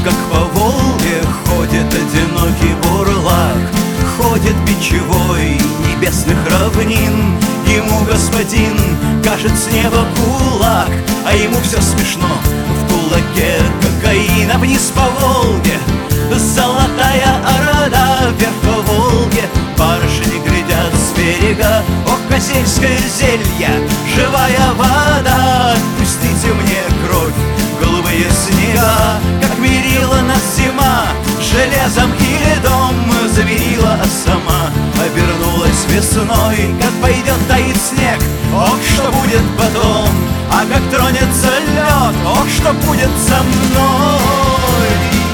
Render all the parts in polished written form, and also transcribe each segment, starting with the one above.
как по Волге ходит одинокий бурлак, ходит бичевой небесных равнин. Ему господин кажет с неба кулак, а ему все смешно, в кулаке кокаин. А вниз по Волге золотая орда, вверх по Волге барышни глядят с берега. О, козельское зелье, живая вода, отпустите мне кровь, голубые снега. Как мерила нас зима железом и льдом, заверила, а сама обернулась весной. Как пойдет таять снег, ох, что будет потом, а как тронется лед, ох, что будет со мной.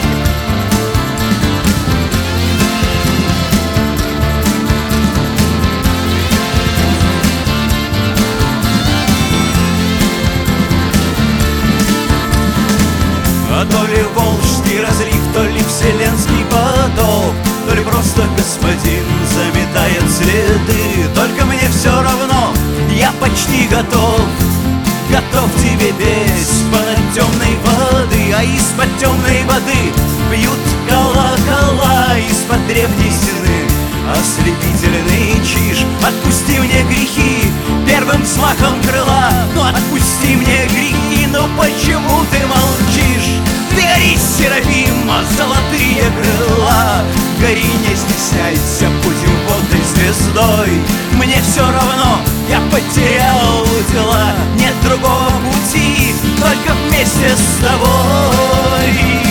А то ли волжский разлив, то ли вселенский поток, то ли просто господин заметает следы. Только мне все равно, я почти готов, готов тебе петь понад темной воды. А из-под темной воды бьют колокола, из-под древней стены ослепительный чиж. Отпусти мне грехи первым взмахом крыла, ну отпусти мне грехи, но почему ты молчишь? Ты гори, Серафима, золотые крыла, гори, не стесняйся, будем водной звездой. Мне все равно, я потерял дела, нет другого пути, только вместе с тобой.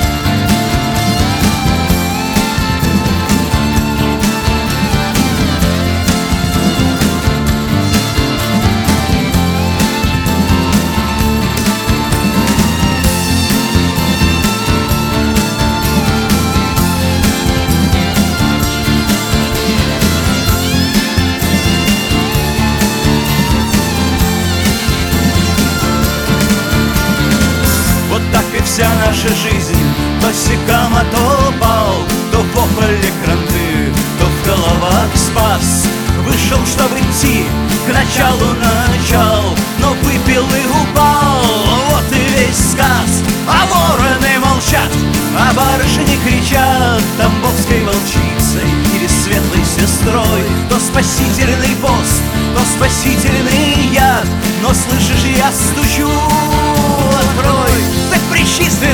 Вся наша жизнь то секам, а то бал, то попали кранты, то в головах спас. Вышел, чтобы идти к началу начал, но выпил и упал. Вот и весь сказ. А вороны молчат, а барышни кричат тамбовской волчицей или светлой сестрой. То спасительный пост, то спасительный яд, но слышишь, я стучу, открой. Так пречистая